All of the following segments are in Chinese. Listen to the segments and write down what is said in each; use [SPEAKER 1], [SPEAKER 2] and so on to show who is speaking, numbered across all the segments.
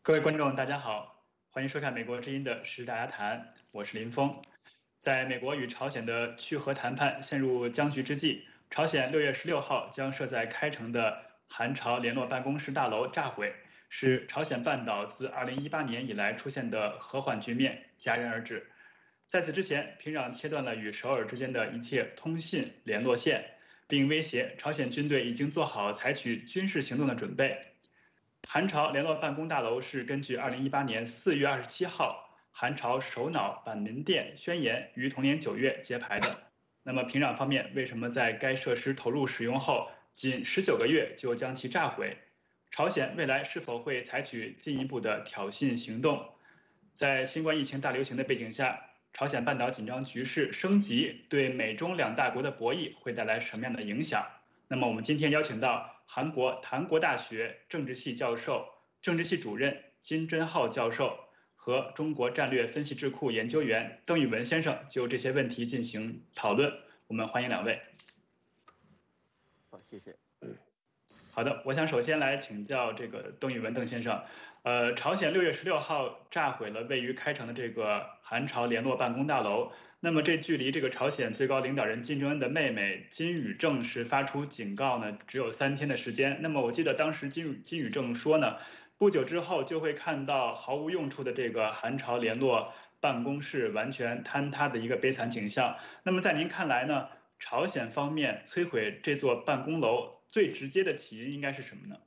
[SPEAKER 1] 各位观众，大家好，欢迎收看美国之音的时事大家谈，我是林峰。在美国与朝鲜的去核谈判陷入僵局之际，朝鲜6月16号将设在开城的韩朝联络办公室大楼炸毁，使朝鲜半岛自2018年以来出现的和缓局面戛然而止。在此之前，平壤切断了与首尔之间的一切通信联络线，并威胁朝鲜军队已经做好采取军事行动的准备。韩朝联络办公大楼是根据2018年4月27号韩朝首脑板门店宣言于同年9月揭牌的。那么平壤方面为什么在该设施投入使用后仅19个月就将其炸毁？朝鲜未来是否会采取进一步的挑衅行动？在新冠疫情大流行的背景下，朝鲜半岛紧张局势升级对美中两大国的博弈会带来什么样的影响？那么我们今天邀请到韩国檀国大学政治系教授、政治系主任金真浩教授和中国战略分析智库研究员邓宇文先生就这些问题进行讨论。我们欢迎两位。
[SPEAKER 2] 好，谢谢。
[SPEAKER 1] 好的，我想首先来请教这个邓宇文邓先生，朝鲜6月16号炸毁了位于开城的这个韩朝联络办公大楼，那么这距离这个朝鲜最高领导人金正恩的妹妹金宇正是发出警告呢，只有3天的时间。那么我记得当时金宇正说呢，不久之后就会看到毫无用处的这个韩朝联络办公室完全坍塌的一个悲惨景象。那么在您看来呢？朝鲜方面摧毁这座办公楼最直接的起因应该是什么呢？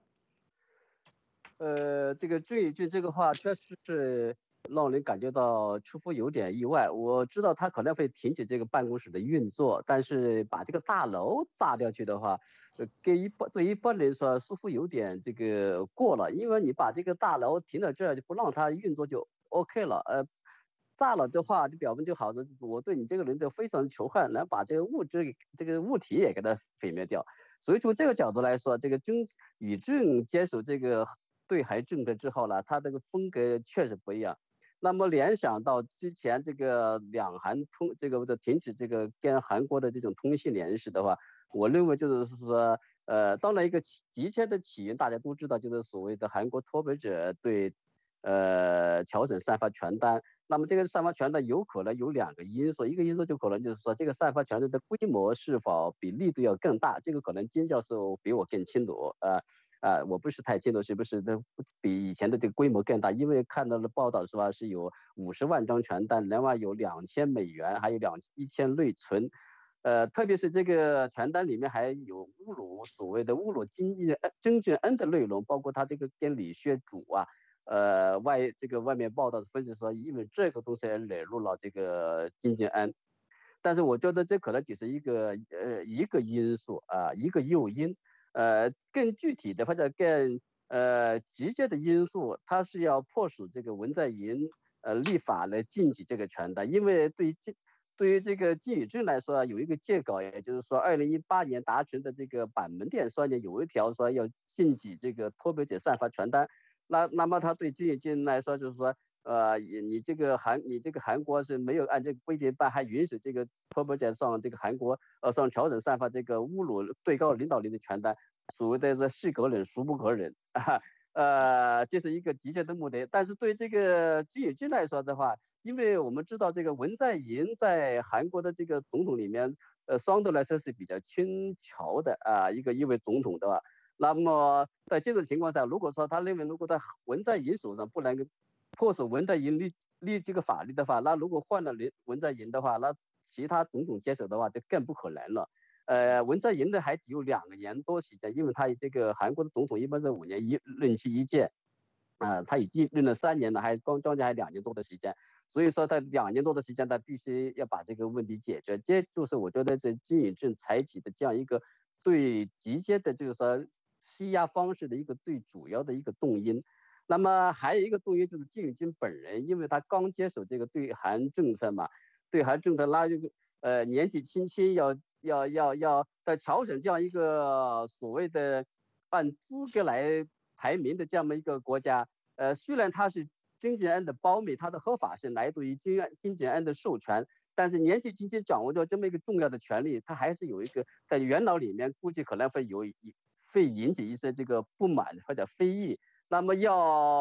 [SPEAKER 2] 这个郑义俊这个话确实是让人感觉到出乎有点意外。我知道他可能会停止这个办公室的运作，但是把这个大楼炸掉去的话，对一般人说似乎有点这个过了，因为你把这个大楼停在这儿就不让它运作就 OK 了。炸了的话就表明就好像我对你这个人就非常仇恨，能把这个这个物体也给它毁灭掉。所以从这个角度来说，这个金宇正接手这个对韩政策之后呢，他这个风格确实不一样。那么联想到之前这个两韩停止这个跟韩国的这种通信联系的话，我认为就是说，当然一个急切的起因大家都知道，就是所谓的韩国脱北者对朝鲜散发传单。那么这个散发传单有可能有2个因素，一个因素就可能就是说这个散发传单的规模是否比力度要更大，这个可能金教授比我更清楚。我不是太清楚是不是比以前的这个规模更大，因为看到了报道是吧，是有50万张传单，另外有$2000，还有1000内存。特别是这个传单里面还有所谓的侮辱金正恩的内容，包括他这个跟李学主啊。外面报道分析说，因为这个东西而惹怒了这个金正恩，但是我觉得这可能只是一个因素啊，一个诱因。更具体的或者更直接的因素，它是要迫使这个文在寅立法来禁止这个传单，因为对于这个金宇正来说有一个借稿，也就是说2018年达成的这个板门店宣言有一条说要禁止这个脱北者散发传单。那么他对金宇正来说就是说，你这个韩国是没有按这个规定办，还允许这个脱北者上这个上朝鲜散发这个侮辱最高领导人的传单，所谓的是可忍孰不可忍啊。这是一个急切的目的。但是对这个金宇正来说的话，因为我们知道这个文在寅在韩国的这个总统里面，相对来说是比较轻巧的一位总统的话。那么在这种情况下，如果说他认为如果在文在寅手上不能迫使文在寅立这个法律的话，那如果换了文在寅的话，那其他总统接手的话就更不可能了。文在寅的还只有2年多时间，因为他这个韩国的总统一般是5年任期一届，他已经任了3年了，还将近还2年多的时间，所以说他2年多的时间，他必须要把这个问题解决。这就是我觉得这金宇正采取的这样一个最直接的，就是说施压方式的一个最主要的一个动因。那么还有一个动因就是金宇正本人，因为他刚接手这个对韩政策嘛，对韩政策那这个年纪轻轻要在朝鲜这样一个所谓的按资格来排名的这么一个国家，虽然他是金正恩的胞妹，他的合法性来自于金正恩的授权，但是年纪轻轻掌握着这么一个重要的权利，他还是有一个在元老里面估计可能会引起一些这个不满或者非议。那么要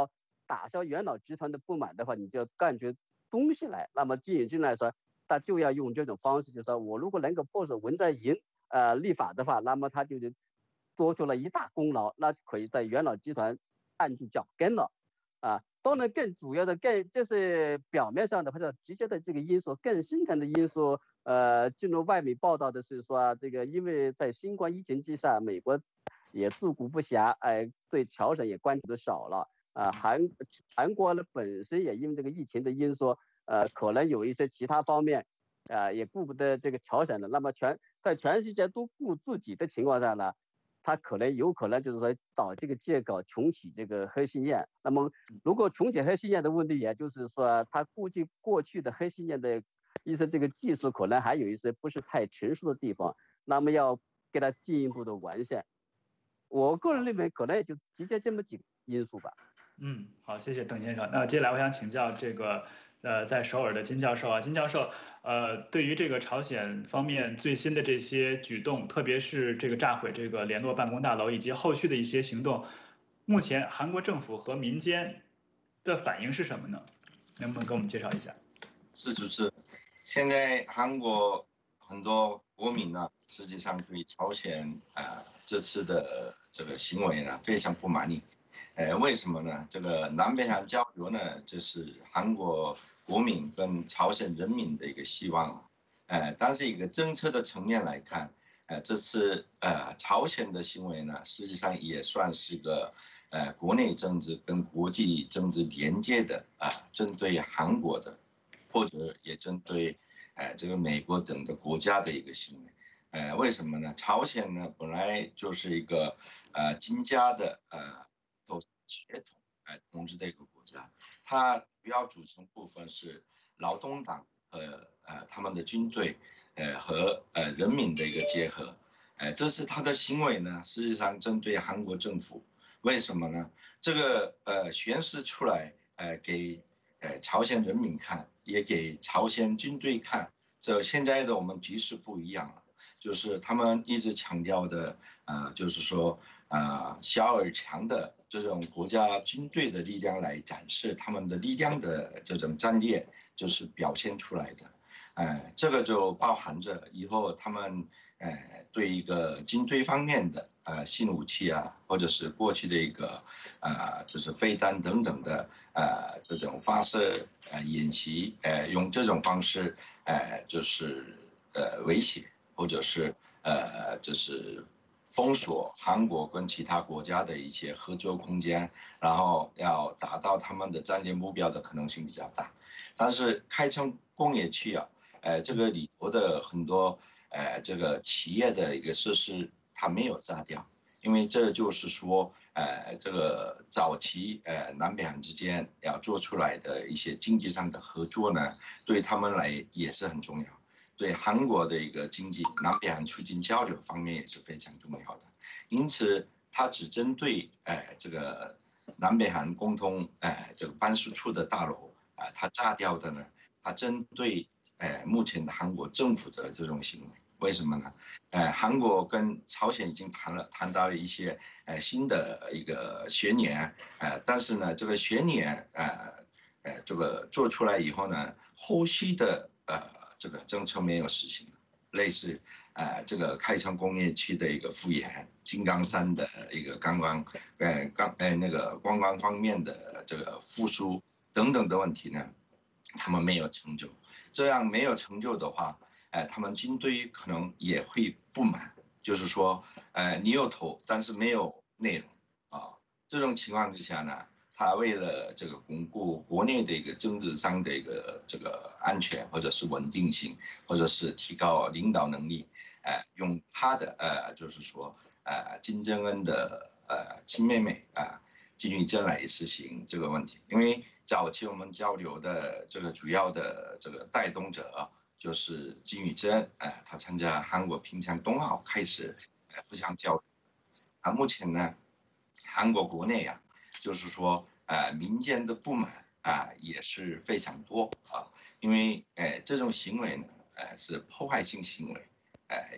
[SPEAKER 2] 打消元老集团的不满的话，你就要干出东西来。那么金宇镇来说，他就要用这种方式，就是说我如果能够迫使文在寅立法的话，那么他就多出了一大功劳，那可以在元老集团按住脚跟了。当然更主要的就是表面上的或者直接的这个因素，更深层的因素，进入外媒报道的是说，这个因为在新冠疫情之下，美国也自顾不暇，对朝鲜也关注的少了。韩国呢本身也因为这个疫情的因素，可能有一些其他方面，也顾不得这个朝鲜了。那么在全世界都顾自己的情况下呢，他有可能就是说找这个借口重启这个核试验。那么如果重启核试验的问题，也就是说他估计过去的核试验的一些这个技术可能还有一些不是太成熟的地方，那么要给他进一步的完善。我个人认为可能也就直接这么几个因素吧。
[SPEAKER 1] 好，谢谢邓先生。那接下来我想请教这个在首尔的金教授啊，金教授，对于这个朝鲜方面最新的这些举动，特别是这个炸毁这个联络办公大楼以及后续的一些行动，目前韩国政府和民间的反应是什么呢？能不能给我们介绍一下？
[SPEAKER 3] 是主持，现在韩国很多国民呢，实际上对朝鲜这次的这个行为呢非常不满意。为什么呢？这个南北韩交流呢，这是韩国国民跟朝鲜人民的一个希望。但是一个政策的层面来看，这次朝鲜的行为呢，实际上也算是个国内政治跟国际政治连接的针对韩国的，或者也针对这个美国等的国家的一个行为。为什么呢？朝鲜呢本来就是一个金家的都血统统治的一个国家，它主要组成部分是劳动党他们的军队和人民的一个结合。这是他的行为呢，实际上针对韩国政府。为什么呢？这个宣示出来给朝鲜人民看，也给朝鲜军队看。这现在的我们局势不一样了，就是他们一直强调的就是说小而强的这种国家军队的力量来展示他们的力量的这种战略，就是表现出来的。这个就包含着以后他们对一个军队方面的新武器或者是过去的一个就是飞弹等等的这种发射演习，用这种方式就是威胁或者是就是封锁韩国跟其他国家的一些合作空间，然后要达到他们的战略目标的可能性比较大。但是开城工业区这个里头的很多这个企业的一个设施它没有炸掉，因为这就是说这个早期南北韩之间要做出来的一些经济上的合作呢，对他们来也是很重要，对韩国的一个经济南北韩促进交流方面也是非常重要的。因此它只针对这个南北韩共同这个办事处的大楼它炸掉的呢，它针对目前的韩国政府的这种行为。为什么呢？韩国跟朝鲜已经谈到一些新的一个宣言，但是呢，这个宣言这个做出来以后呢，后续的这个政策没有实行，类似这个开城工业区的一个复原，金刚山的一个那个观光方面的这个复苏等等的问题呢，他们没有成就。这样没有成就的话，他们军队可能也会不满，就是说，你有头，但是没有内容这种情况之下呢，他为了这个巩固国内的一个政治上的一个这个安全或者是稳定性，或者是提高领导能力，用他的就是说金正恩的亲妹妹金宇镇来实行这个问题。因为早期我们交流的这个主要的这个带动者就是金宇镇，他参加韩国平昌冬奥开始互相交流。目前呢，韩国国内就是说民间的不满也是非常多因为这种行为呢是破坏性行为，也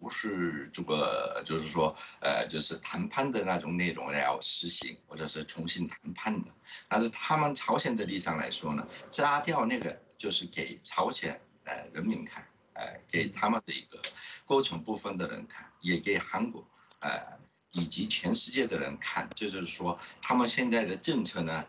[SPEAKER 3] 不是这个就是说就是谈判的那种内容要实行或者是重新谈判的，但是他们朝鲜的立场来说呢，炸掉那个就是给朝鲜人民看，给他们的一个构成部分的人看，也给韩国以及全世界的人看，就是说他们现在的政策呢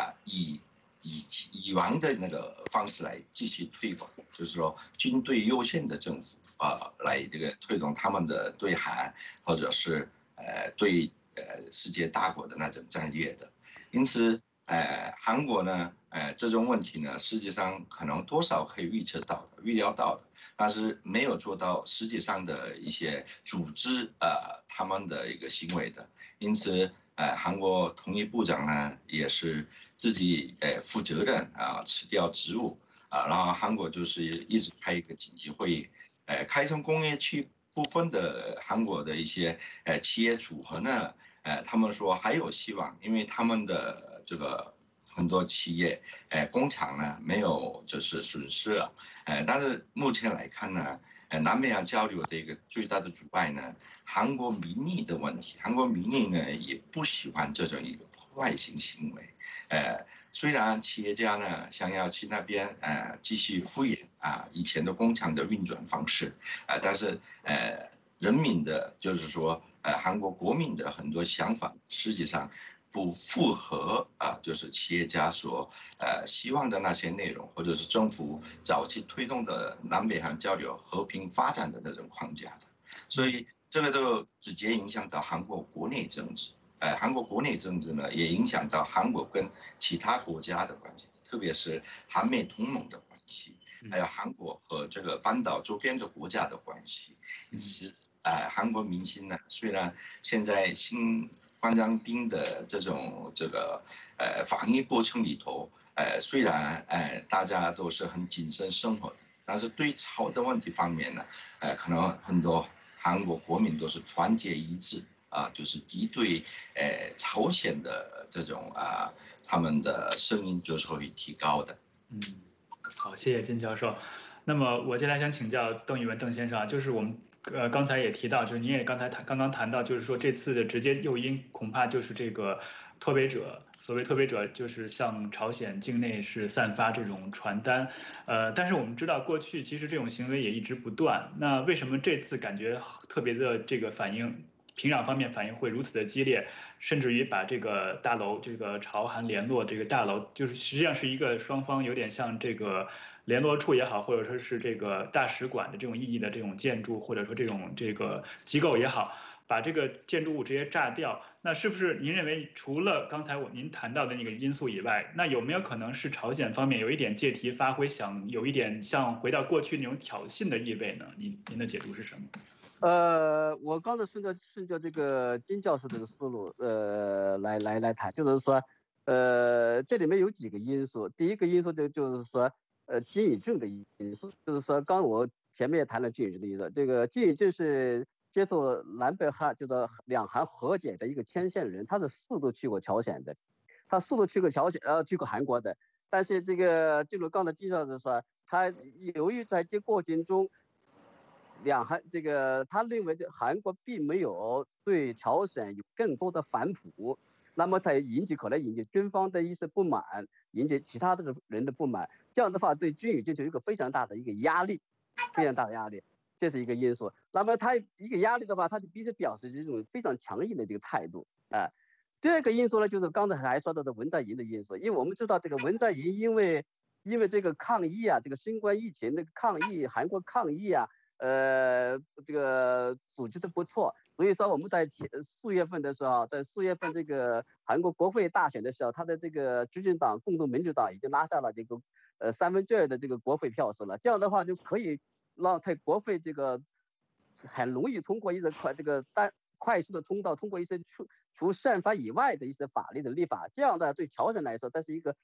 [SPEAKER 3] 以往的那个方式来继续推广，就是说军队优先的政府来这个推动他们的对韩或者是对世界大国的那种战略的，因此韩国呢这种问题呢实际上可能多少可以预测到的、预料到的，但是没有做到实际上的一些组织他们的一个行为的，因此韩国统一部长呢也是自己负责任辞掉职务然后韩国就是一直开一个紧急会议，开城工业区部分的韩国的一些企业组合呢，他们说还有希望，因为他们的这个很多企业工厂呢没有就是损失了，但是目前来看呢。南北韩交流的一个最大的阻碍呢，韩国民意的问题。韩国民意呢也不喜欢这种一个破坏性行为。虽然企业家呢想要去那边继续敷衍以前的工厂的运转方式，但是人民的就是说韩国国民的很多想法，实际上不符合就是企业家所希望的那些内容，或者是政府早期推动的南北韩交流和平发展的那种框架的，所以这个都直接影响到韩国国内政治。韩国国内政治呢，也影响到韩国跟其他国家的关系，特别是韩美同盟的关系，还有韩国和这个半岛周边的国家的关系。因此，韩国民心呢，虽然现在新关张兵的这个防疫过程里头，虽然大家都是很谨慎生活的，但是对朝的问题方面呢，可能很多韩国国民都是团结一致就是敌对朝鲜的这种他们的声音就是会提高的。
[SPEAKER 1] 好，谢谢金教授。那么我接下来想请教邓宇文邓先生就是我们刚才也提到，就是您也刚刚谈到，就是说这次的直接诱因恐怕就是这个脱北者，所谓脱北者就是向朝鲜境内是散发这种传单，但是我们知道过去其实这种行为也一直不断，那为什么这次感觉特别的这个反应？平壤方面反应会如此的激烈，甚至于把这个大楼，这个朝韩联络这个大楼，就是实际上是一个双方有点像这个联络处也好，或者说是这个大使馆的这种意义的这种建筑，或者说这个机构也好，把这个建筑物直接炸掉。那是不是您认为除了刚才您谈到的那个因素以外，那有没有可能是朝鲜方面有一点借题发挥，想有一点像回到过去那种挑衅的意味呢？您的解读是什么？
[SPEAKER 2] 我刚才顺着这个金教授这个思路，来谈，就是说，这里面有几个因素。第一个因素就是说，金宇正的因素，就是说，刚我前面也谈了金宇正的因素，这个金宇正是接受南北韩就是两韩和解的一个牵线人，他是4度去过朝鲜的，他4度去过朝鲜，去过韩国的，但是这个就如刚才金教授说，他由于在这过程中。两韩这个，他认为这韩国并没有对朝鲜有更多的反哺，那么他可能引起军方的一些不满，引起其他的人的不满，这样的话对军宇就有一个非常大的一个压力，非常大的压力，这是一个因素。那么他一个压力的话，他就必须表示这种非常强硬的这个态度第二个因素呢，就是刚才还说到的文在寅的因素，因为我们知道这个文在寅因为这个抗疫这个新冠疫情的抗疫，韩国抗疫这个组织的不错，所以说我们在4月份的时候，在4月份这个韩国国会大选的时候，他的这个执政党共同民主党已经拿下了这个2/3的这个国会票数了，这样的话就可以让他国会这个很容易通过一个快速的通道，通过一些除宪法以外的一些法律的立法，这样的对朝鲜来说，这是一个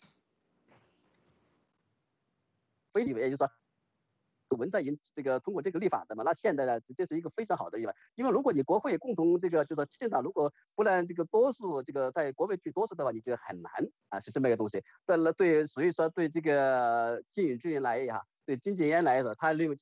[SPEAKER 2] 非常，也就是说。文在寅这个通过这个立法的嘛，那现在呢，这是一个非常好的立法，因为如果你国会共同这个就是执政党如果不能这个多数这个在国会取多数的话，你就很难是这么一个东西。所以说对这个金宇正来对金正恩来说，他认为就是说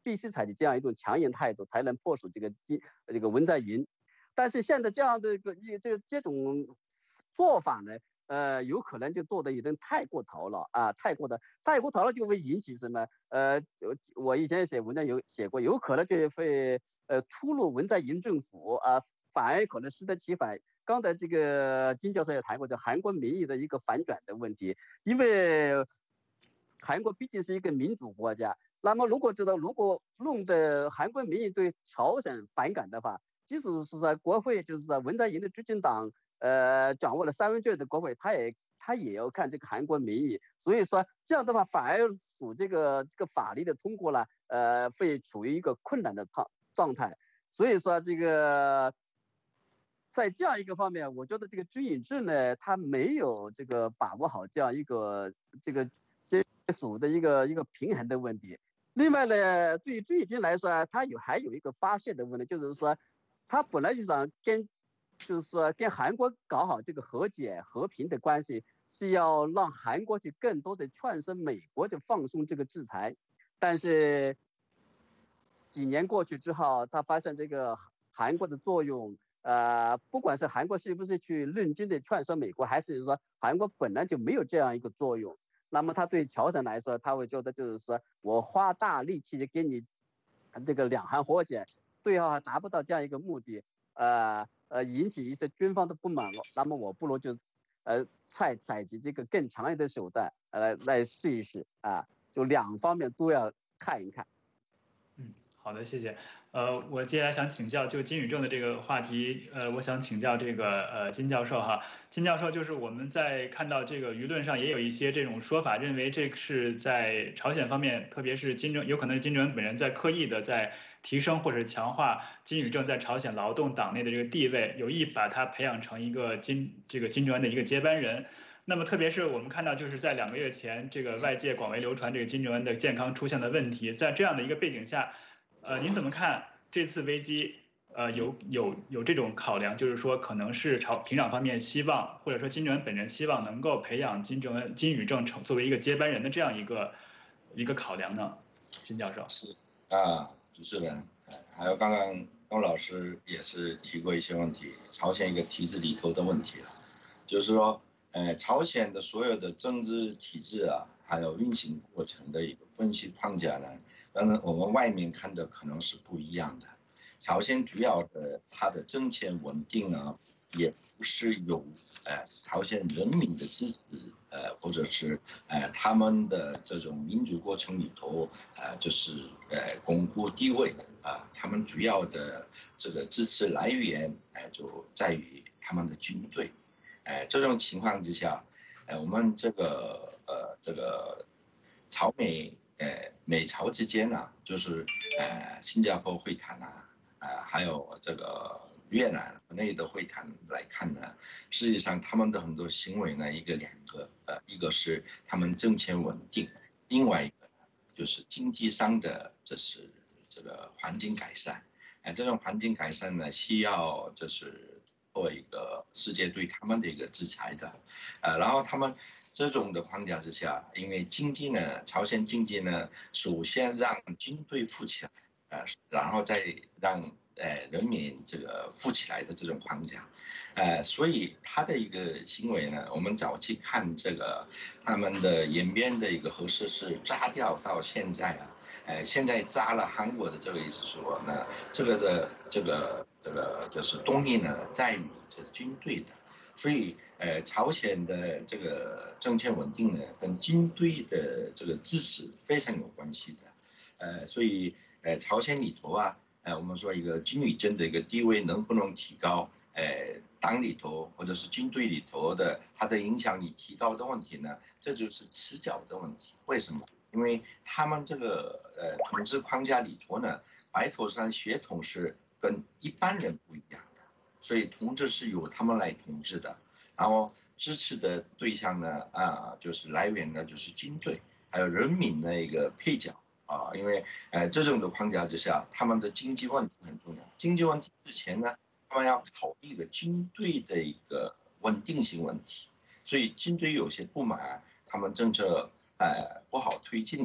[SPEAKER 2] 必须采取这样一种强硬态度，才能迫使这个文在寅。但是现在这样的这种做法呢，有可能就做的有点太过头了啊，太过头了就会引起什么？我以前写文章有写过，有可能就会出入文在寅政府啊，反而可能适得其反。刚才这个金教授也谈过，这韩国民意的一个反转的问题，因为韩国毕竟是一个民主国家，那么如果弄得韩国民意对朝鲜反感的话，即使是在国会，就是在文在寅的执政党掌握了2分之2的国会，他也要看这个韩国民意，所以说这样的话反而使这个法律的通过呢，会处于一个困难的状态，所以说这个。在这样一个方面，我觉得这个军引制呢，他没有这个把握好这样一个这属的一个平衡的问题。另外呢，对于军引制来说，它还有一个发泄的问题，就是说，他本来就想就是说跟韩国搞好这个和解和平的关系，是要让韩国去更多的劝说美国就放松这个制裁，但是几年过去之后，他发现这个韩国的作用。不管是韩国是不是去认真的劝说美国，还是说韩国本来就没有这样一个作用，那么他对朝鲜来说，他会觉得就是说我花大力气给你这个两韩和解，最后还达不到这样一个目的，引起一些军方的不满了，那么我不如就采集这个更强烈的手段，来试一试啊，就两方面都要看一看。
[SPEAKER 1] 好的，谢谢。我接下来想请教就金宇正的这个话题，我想请教这个金教授哈。金教授就是我们在看到这个舆论上也有一些这种说法，认为这是在朝鲜方面，特别是有可能是金正恩本人在刻意的在提升或者强化金宇正在朝鲜劳动党内的这个地位，有意把他培养成一个金正恩的一个接班人。那么特别是我们看到，就是在2个月前，这个外界广为流传这个金正恩的健康出现的问题，在这样的一个背景下。您怎么看这次危机？有这种考量，就是说可能是平壤方面希望，或者说金正恩本人希望能够培养金宇正作为一个接班人的这样一个考量呢？金教授
[SPEAKER 3] 是主持人，还有刚刚龚老师也是提过一些问题，朝鲜一个体制里头的问题了，就是说，朝鲜的所有的政治体制啊，还有运行过程的一个分析框架呢。当然，我们外面看的可能是不一样的。朝鲜主要的它的政权稳定呢，也不是有朝鲜人民的支持，或者是他们的这种民主过程里头，就是巩固地位啊，他们主要的这个支持来源，就在于他们的军队，这种情况之下，我们这个朝美朝之间呢，就是新加坡会谈还有这个越南国内的会谈来看呢，实际上他们的很多行为呢，两个一个是他们政权稳定，另外一个就是经济上的这个环境改善，这种环境改善呢，需要就是做一个世界对他们的一个制裁的，然后他们。这种的框架之下，因为经济呢，朝鲜经济呢，首先让军队富起来，然后再让人民这个富起来的这种框架，所以他的一个行为呢，我们早期看这个他们的延边的一个核设施炸掉到现在现在炸了韩国的这个意思说呢，这个就是动力呢在于这是军队的。所以，朝鲜的这个政权稳定呢，跟军队的这个支持非常有关系的，所以，朝鲜里头我们说一个金宇正的一个地位能不能提高，党里头或者是军队里头的它的影响力提高的问题呢，这就是迟早的问题。为什么？因为他们这个统治框架里头呢，白头山血统是跟一般人不一样。所以统治是由他们来统治的，然后支持的对象呢，就是来源呢就是军队，还有人民的一个配角因为这种的框架之下，他们的经济问题很重要。经济问题之前呢，他们要考虑一个军队的一个稳定性问题，所以军队有些不满，他们政策不好推进的，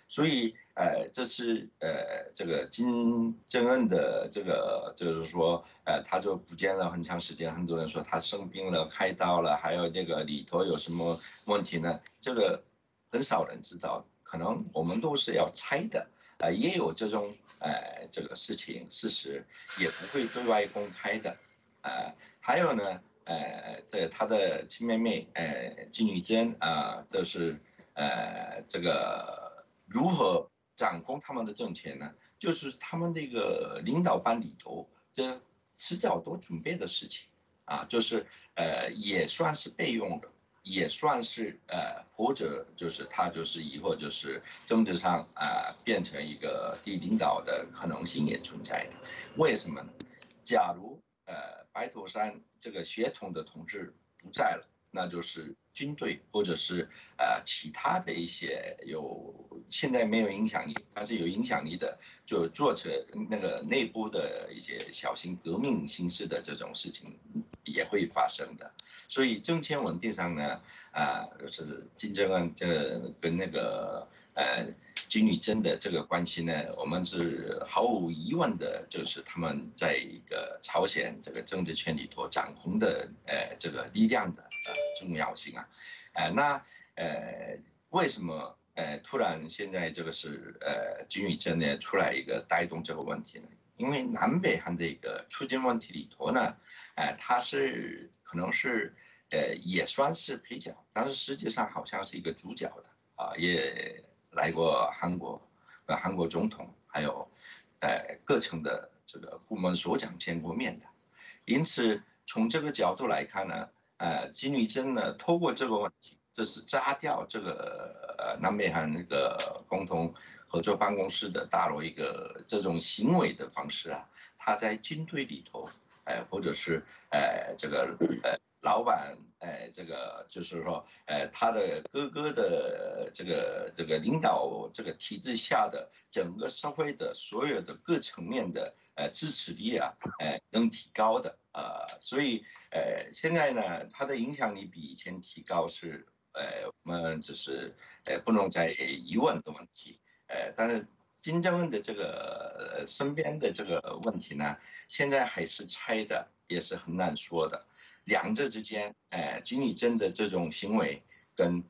[SPEAKER 3] 所以这次这个金正恩的这个就是说他就不见了很长时间，很多人说他生病了、开刀了，还有这个里头有什么问题呢？这个很少人知道，可能我们都是要猜的，也有这种这个事情事实，也不会对外公开的，还有呢。这他的亲妹妹，金宇珍都是这个如何掌控他们的政权呢？就是他们这个领导班里头，这迟早都准备的事情就是也算是备用的，也算是或者就是他就是以后就是政治上变成一个第一领导的可能性也存在的。为什么呢？假如白头山这个血统的统治不在了，那就是军队或者是其他的一些现在没有影响力，但是有影响力的，就做成那个内部的一些小型革命形式的这种事情也会发生的。所以政权稳定上呢，就是金正恩跟那个金宇珍的这个关系呢，我们是毫无疑问的，就是他们在一个朝鲜这个政治圈里头掌控的这个力量的重要性那为什么突然现在这个是金宇珍呢出来一个带动这个问题呢？因为南北韩的一个出境问题里头呢，他是可能是也算是配角，但是实际上好像是一个主角的也来过韩国，韩国总统，还有各层的这个部门首长见过面的。因此，从这个角度来看呢，金宇珍呢，透过这个问题，这是炸掉这个南北韩那个共同合作办公室的大楼一个这种行为的方式他在军队里头，或者是这个老板，这个就是说，他的哥哥的这个领导这个体制下的整个社会的所有的各层面的支持力能提高的所以现在呢，他的影响力比以前提高是我们就是不能再疑问的问题，但是金正恩的这个身边的这个问题呢，现在还是猜的，也是很难说的。两者之间，金宇珍的这种行为跟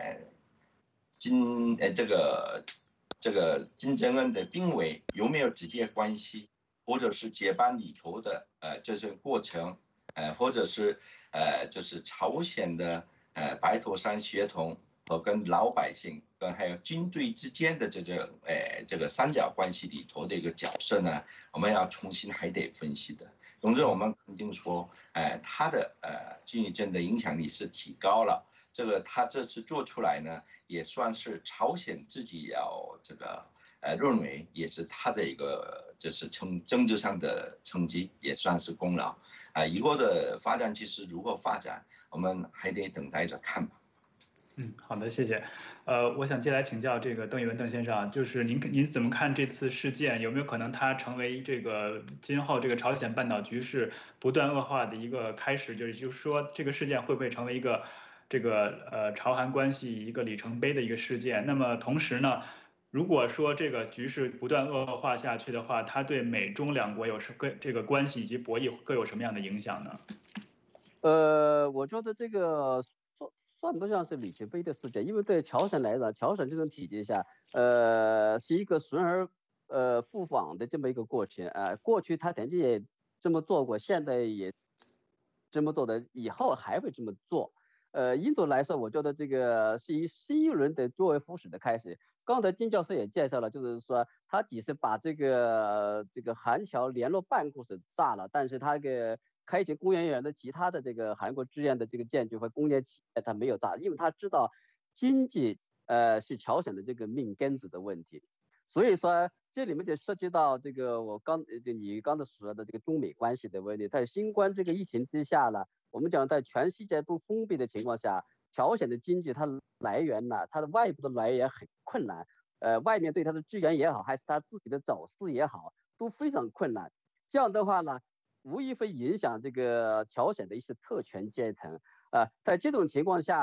[SPEAKER 3] 这个金正恩的定位有没有直接关系，或者是接班里头的这些过程，或者是就是朝鲜的白头山血统和跟老百姓跟还有军队之间的这个三角关系里头的一个角色呢，我们要重新还得分析的。总之，我们肯定说，他的金宇镇的影响力是提高了。这个他这次做出来呢，也算是朝鲜自己要这个认为也是他的一个就是政治上的成绩，也算是功劳以后的发展其实如何发展，我们还得等待着看吧。
[SPEAKER 1] 好的，谢谢。我想接下来请教这个邓一文邓先生，就是您怎么看这次事件？有没有可能它成为这个今后这个朝鲜半岛局势不断恶化的一个开始？就是说，这个事件会不会成为一个这个朝韩关系一个里程碑的一个事件？那么同时呢，如果说这个局势不断恶化下去的话，它对美中两国这个关系以及博弈各有什么样的影响呢？
[SPEAKER 2] 我觉得这个算不上是里程碑的事件，因为对朝鲜来讲，朝鲜这种体系下，是一个顺而复返的这么一个过程过去他曾经也这么做过，现在也这么做的，以后还会这么做。印度来说，我觉得这个是新一轮的作为复始的开始。刚才金教授也介绍了，就是说他只是把这个韩朝联络办公室炸了，但是他开启公园园的其他的这个韩国志愿的这个建筑和工业企业他没有炸，因为他知道经济是朝鲜的这个命根子的问题，所以说这里面就涉及到这个你刚才说的这个中美关系的问题，在新冠这个疫情之下呢，我们讲在全世界都封闭的情况下，朝鲜的经济它来源呢，它的外部的来源很困难，外面对它的支援也好，还是它自己的走势也好，都非常困难。这样的话呢，无疑会影响这个朝鲜的一些特权阶层在这种情况下呢，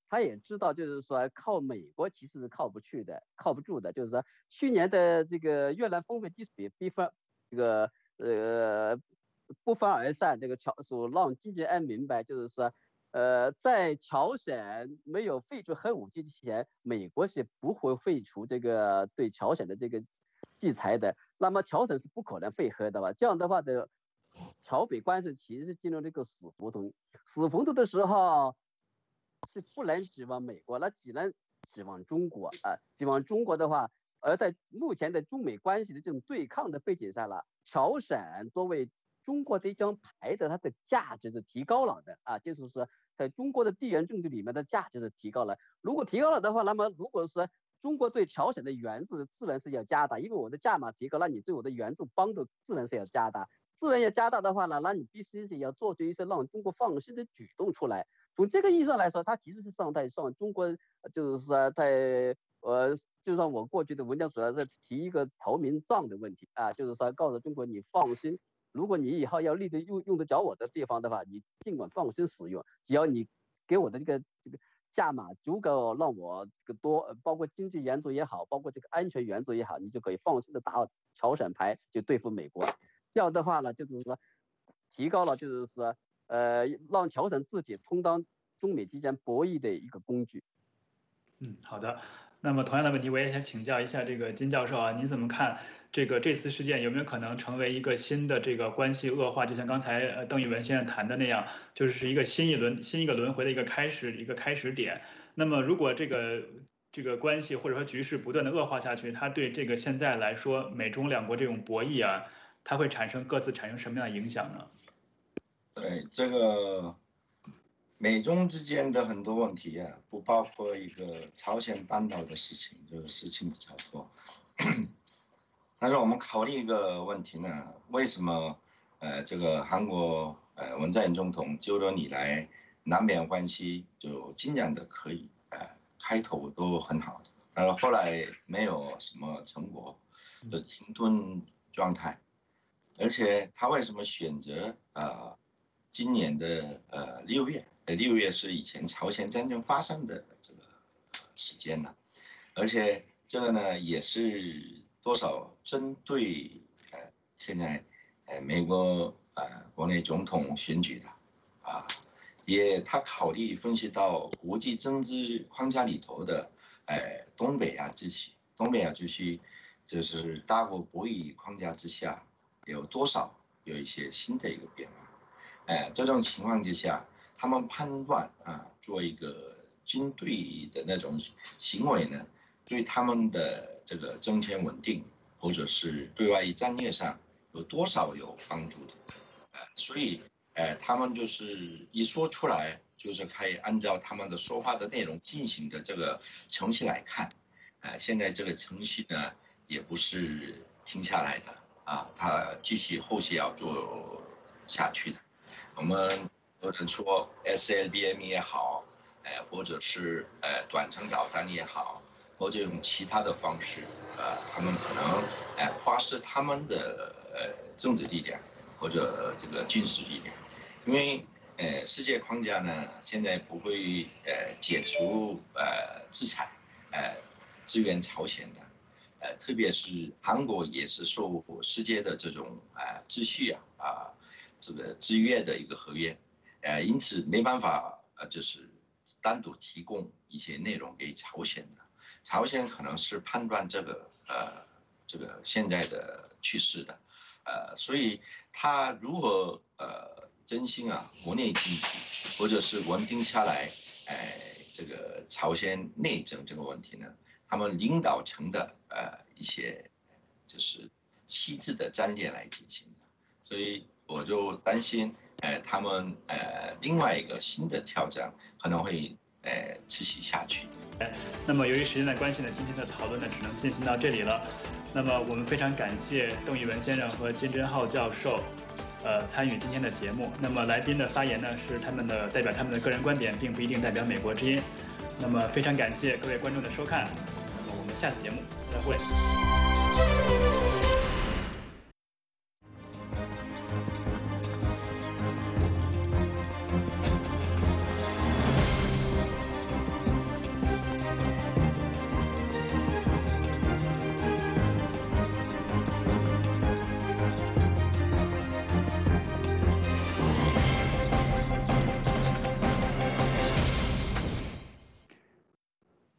[SPEAKER 2] 他也知道，就是说靠美国其实是靠不住的。就是说去年的这个越南峰会地比这个不欢而散，这个所让金正恩明白，就是说在朝鲜没有废除核武器之前，美国是不会废除这个对朝鲜的这个制裁的。那么朝鲜是不可能废核的吧？这样的话的，朝北关系其实是进入了一个死胡同。死胡同的时候是不能指望美国，那只能指望中国啊。指望中国的话，而在目前的中美关系的这种对抗的背景下了，朝鲜作为中国的一张牌的，它的价值是提高了的啊，就是说在中国的地缘政治里面的价值是提高了。如果提高了的话，那么如果说中国对朝鲜的援助自然是要加大，因为我的价码提高，那你对我的援助帮助自然是要加大。自然要加大的话呢，那你必须是要做出一些让中国放心的举动出来。从这个意义上来说，它其实是向中国，就是说就像我过去的文章主要是提一个投名状的问题啊，就是说告诉中国你放心，如果你以后要立得用得着我的地方的话，你尽管放心使用，只要你给我的这个价码足够让我这个多，包括经济援助也好，包括这个安全援助也好，你就可以放心的打好朝鲜牌，就对付美国。这样的话呢，就是说提高了，就是说让朝鲜自己充当中美之间博弈的一个工具。
[SPEAKER 1] 好的。那么同样的问题，我也想请教一下这个金教授啊，您怎么看这次事件有没有可能成为一个新的这个关系恶化？就像刚才邓玉文先生谈的那样，就是一个新一个轮回的一个开始点。那么如果这个关系或者说局势不断的恶化下去，它对这个现在来说美中两国这种博弈啊，它会各自产生什么样的影响呢？
[SPEAKER 3] 对，这个美中之间的很多问题啊，不包括一个朝鲜半岛的事情，就是事情比较多。但是我们考虑一个问题呢，为什么这个韩国文在寅总统就任以来，南北关系就进展的可以，开头都很好的，但是后来没有什么成果，就停顿状态。而且他为什么选择今年的6月？6月是以前朝鲜战争发生的这个时间呢，而且这个呢也是多少针对现在美国国内总统选举的也他考虑分析到国际政治框架里头的东北亚地区就是大国博弈框架之下有多少有一些新的一个变化，这种情况之下。他们判断做一个军队的那种行为呢，对他们的这个政权稳定或者是对外战略上有多少有帮助的，所以他们就是一说出来，就是可以按照他们的说话的内容进行的这个程序来看，现在这个程序呢也不是停下来的他继续后续要做下去的，我们。有人说 SLBM 也好，或者是短程导弹也好，或者用其他的方式，他们可能夸示他们的政治力量或者这个军事力量，因为世界框架呢现在不会解除制裁支援朝鲜的，特别是韩国也是受世界的这种秩序这个制约的一个合约。因此没办法就是单独提供一些内容给朝鲜的，朝鲜可能是判断这个现在的趋势的，所以他如何振兴国内经济或者是稳定下来，这个朝鲜内政这个问题呢，他们领导层的一些就是细致的战略来进行的，所以我就担心。他们另外一个新的挑战可能会持续下去。
[SPEAKER 1] 那么由于时间的关系呢，今天的讨论呢只能进行到这里了。那么我们非常感谢邓玉文先生和金贞浩教授参与今天的节目。那么来宾的发言呢是代表他们的个人观点，并不一定代表美国之音。那么非常感谢各位观众的收看。那么我们下次节目再会。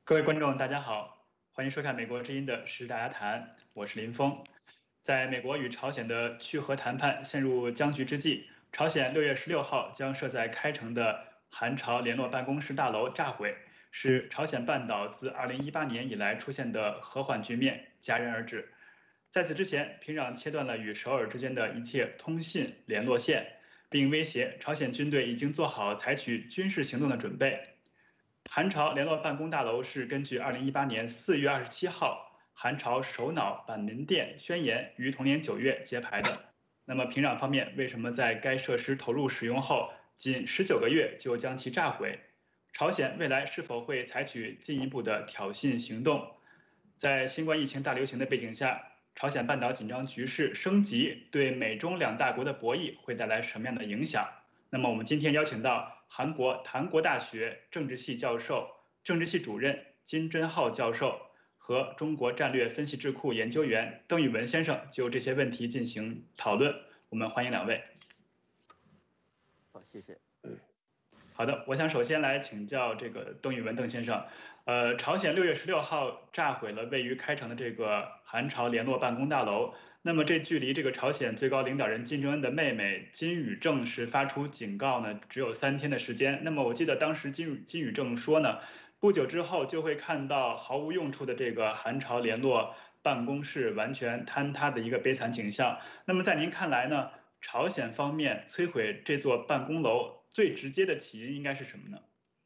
[SPEAKER 1] 各位观众，大家好，欢迎收看美国之音的时事大家谈，我是林峰。在美国与朝鲜的去核谈判陷入僵局之际，朝鲜6月16号将设在开城的韩朝联络办公室大楼炸毁，使朝鲜半岛自2018年以来出现的和缓局面戛然而止。在此之前，平壤切断了与首尔之间的一切通信联络线，并威胁朝鲜军队已经做好采取军事行动的准备。韩朝联络办公大楼是根据2018年4月27号韩朝首脑板门店宣言于同年9月揭牌的。那么平壤方面为什么在该设施投入使用后仅19个月就将其炸毁？朝鲜未来是否会采取进一步的挑衅行动？在新冠疫情大流行的背景下，朝鲜半岛紧张局势升级对美中两大国的博弈会带来什么样的影响？那么我们今天邀请到韩国檀国大学政治系教授、政治系主任金真浩教授和中国战略分析智库研究员邓宇文先生就这些问题进行讨论。我们欢迎两位。
[SPEAKER 2] 好，谢谢。
[SPEAKER 1] 好的，我想首先来请教这个邓宇文邓先生。朝鲜6月16号炸毁了位于开城的这个韩朝联络办公大楼。那么这距离这个朝鲜最高领导人金正恩的妹妹金宇正是发出警告呢，只有3天的时间。那么我记得当时金宇正说呢，不久之后就会看到毫无用处的这个韩朝联络办公室完全坍塌的一个悲惨景象。那么在您看来呢，朝鲜方面摧毁这座办公楼最直接的起因应该是什么呢？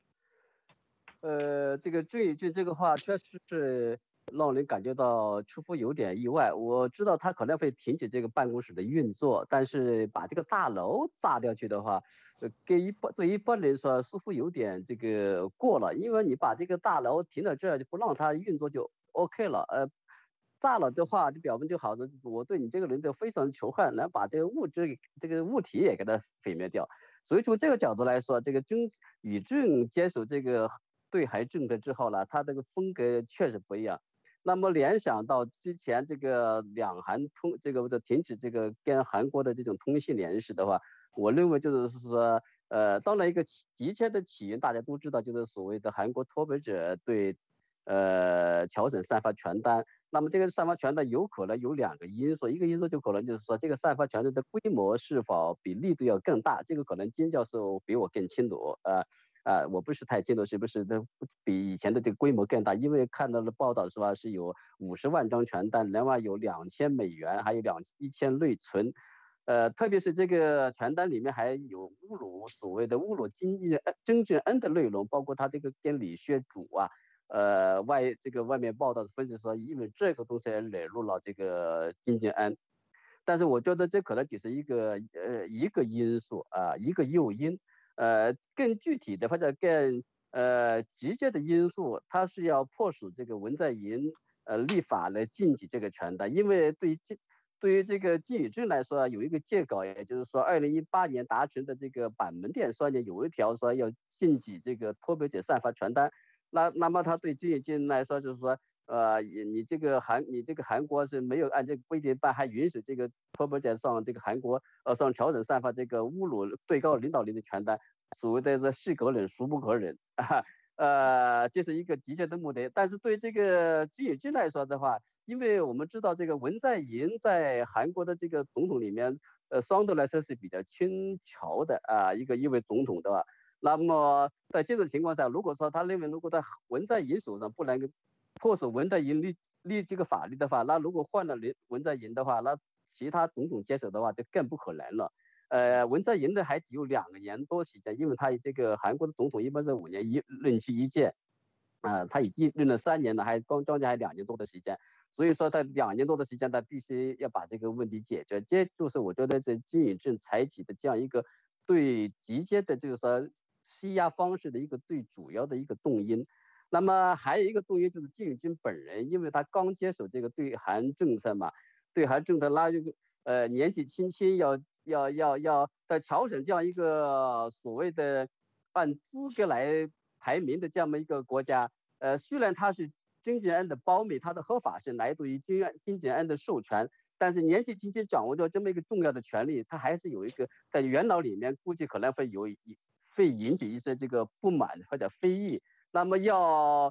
[SPEAKER 2] 这个郑义俊这个话确实是让人感觉到出乎有点意外。我知道他可能会停止这个办公室的运作，但是把这个大楼炸掉去的话，对一般人说似乎有点这个过了，因为你把这个大楼停在这儿就不让它运作就 OK 了。炸了的话就表明就好像我对你这个人就非常仇恨，能把这个这个物体也给它毁灭掉。所以从这个角度来说，这个郑宇正接手这个对韩政策之后呢，他这个风格确实不一样。那么联想到之前这个两韩停止这个跟韩国的这种通信联系的话，我认为就是说，当然一个急切的起因大家都知道，就是所谓的韩国脱北者对朝鲜散发传单。那么这个散发传单有可能有2个因素，一个因素就可能就是说这个散发传单的规模是否比力度要更大，这个可能金教授比我更清楚。我不是太清楚是不是比以前的这个规模更大，因为看到的报道是吧，是有50万张传单，另外有$2000，还有1000内存。特别是这个传单里面还有所谓的侮辱金正恩的内容，包括他这个跟李学主啊，外面报道分析说，因为这个东西惹怒了这个金正恩。但是我觉得这可能只是一个因素啊，一个诱因。更具体的或者更直接的因素，它是要迫使这个文在寅立法来禁止这个传单，因为对于这个金宇正来说有一个借稿，也就是说2018年达成的这个板门店宣言有一条说要禁止这个脱北者散发传单。那么他对金宇正来说就是说，你这个韩国是没有按这个规定办，还允许这个脱北者上这个上朝鲜散发这个侮辱最高领导人的传单，所谓的这是可忍孰不可忍啊。这是一个急切的目的。但是对这个金宇正来说的话，因为我们知道这个文在寅在韩国的这个总统里面，相对来说是比较轻巧的一位总统的话。那么在这种情况下，如果说他认为如果在文在寅手上不能迫使文在寅立这个法律的话，那如果换了文在寅的话，那其他总统接手的话就更不可能了。文在寅的还只有2年多时间，因为他这个韩国的总统一般是5年任期一届，他已经任了3年了，还将近还2年多的时间。所以说他2年多的时间，他必须要把这个问题解决。这就是我觉得这金宇正采取的这样一个最直接的，就是说施压方式的一个最主要的一个动因。那么还有一个动因就是金宇正本人，因为他刚接手这个对韩政策嘛，对韩政策那这个年纪轻轻要在朝鲜这样一个所谓的按资格来排名的这么一个国家，虽然他是金正恩的胞妹，他的合法性来自于金正恩的授权，但是年纪轻轻掌握着这么一个重要的权利，他还是有一个在元老里面估计可能会引起一些这个不满或者非议。那么要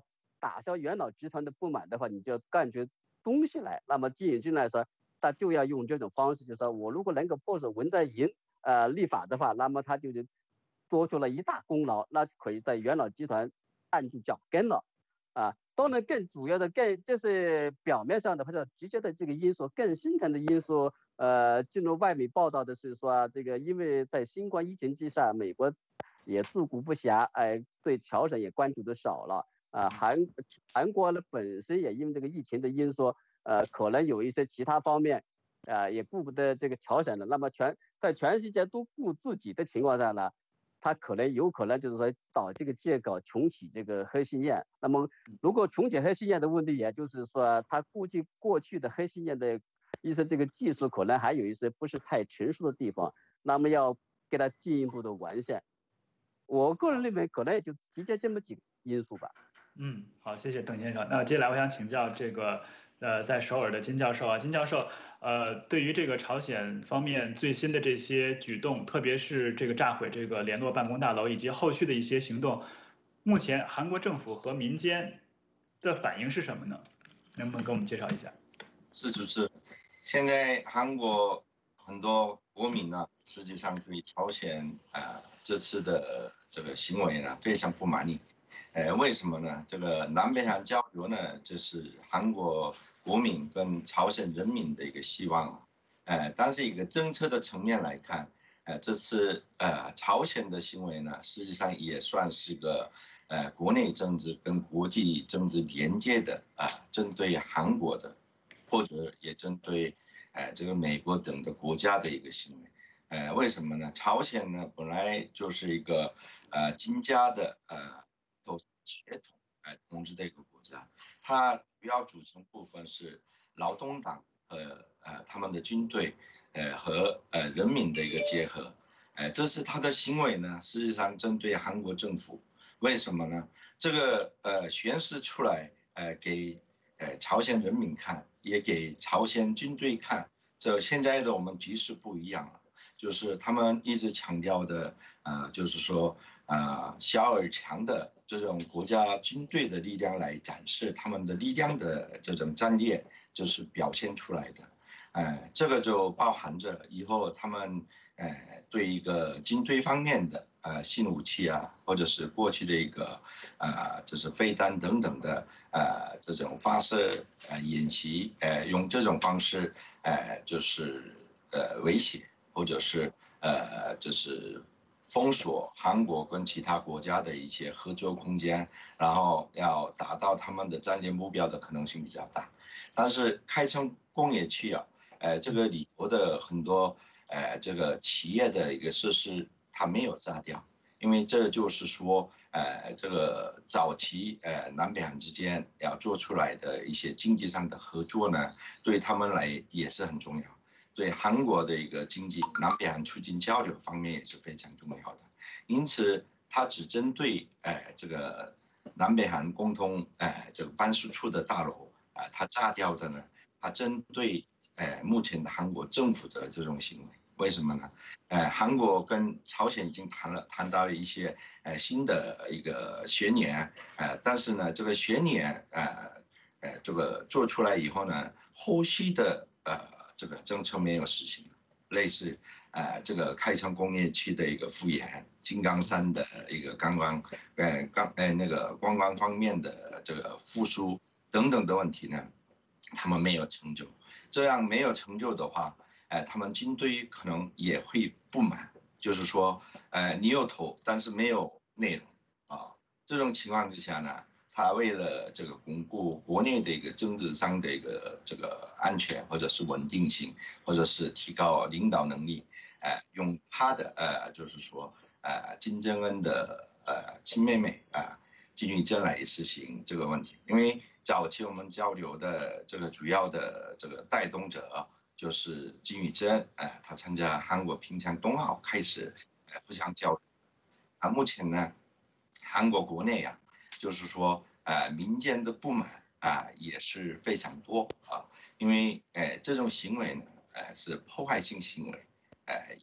[SPEAKER 2] 打消元老集团的不满的话，你就干出东西来。那么金宇镇来说，他就要用这种方式，就是说我如果能够迫使文在寅立法的话，那么他就多出了一大功劳，那可以在元老集团按住脚跟了。当然更主要的就是表面上的或者直接的这个因素，更深层的因素，进入外媒报道的是说，这个因为在新冠疫情之下，美国也自顾不暇，对朝鲜也关注的少了，韩国呢本身也因为这个疫情的因素，可能有一些其他方面，也顾不得这个朝鲜了。那么在全世界都顾自己的情况下呢，他有可能就是说找这个借口重启这个核试验。那么如果重启核试验的问题，也就是说他估计过去的核试验的一些这个技术可能还有一些不是太成熟的地方，那么要给他进一步的完善。我个人认为可能也就直接这么几个因素吧。
[SPEAKER 1] 好，谢谢邓先生。那接下来我想请教这个在首尔的金教授啊，金教授，对于这个朝鲜方面最新的这些举动，特别是这个炸毁这个联络办公大楼以及后续的一些行动，目前韩国政府和民间的反应是什么呢？能不能给我们介绍一下？
[SPEAKER 3] 是主持。现在韩国很多国民呢，实际上对朝鲜这次的这个行为呢非常不满意。为什么呢？这个南北韩交流呢，这是韩国国民跟朝鲜人民的一个希望。但是一个政策的层面来看，这次朝鲜的行为呢，实际上也算是个国内政治跟国际政治连接的针对韩国的，或者也针对这个美国等的国家的一个行为。为什么呢？朝鲜呢本来就是一个金家的血统统治的一个国家，它主要组成部分是劳动党他们的军队和人民的一个结合。这是他的行为呢，实际上针对韩国政府。为什么呢？这个宣示出来给朝鲜人民看，也给朝鲜军队看。这现在的我们局势不一样了，就是他们一直强调的就是说小而强的这种国家军队的力量来展示他们的力量的这种战略，就是表现出来的。这个就包含着以后他们对一个军队方面的新武器或者是过去的一个就是飞弹等等的这种发射演习，用这种方式就是威胁或者是就是封锁韩国跟其他国家的一些合作空间，然后要达到他们的战略目标的可能性比较大。但是开城工业区这个里头的很多这个企业的一个设施它没有炸掉，因为这就是说这个早期南北韩之间要做出来的一些经济上的合作呢，对他们来也是很重要。对韩国的一个经济，南北韩促进交流方面也是非常重要的。因此，它只针对这个南北韩共同这个办事处的大楼它炸掉的呢，它针对目前的韩国政府的这种行为。为什么呢？韩国跟朝鲜已经谈到了一些新的一个宣言，但是呢，这个宣言这个做出来以后呢，后续的这个政策没有实行，类似这个开城工业区的一个复原，金刚山的一个那个观光方面的这个复苏等等的问题呢，他们没有成就。这样没有成就的话，他们军队可能也会不满，就是说，你有头，但是没有内容这种情况之下呢，他为了这个巩固国内的一个政治上的一个这个安全或者是稳定性，或者是提高领导能力，用他的就是说金正恩的亲妹妹金宇镇来实行这个问题。因为早期我们交流的这个主要的这个带动者就是金宇镇，他参加韩国平昌冬奥开始互相交流。目前呢，韩国国内就是说民间的不满也是非常多因为这种行为呢是破坏性行为，也不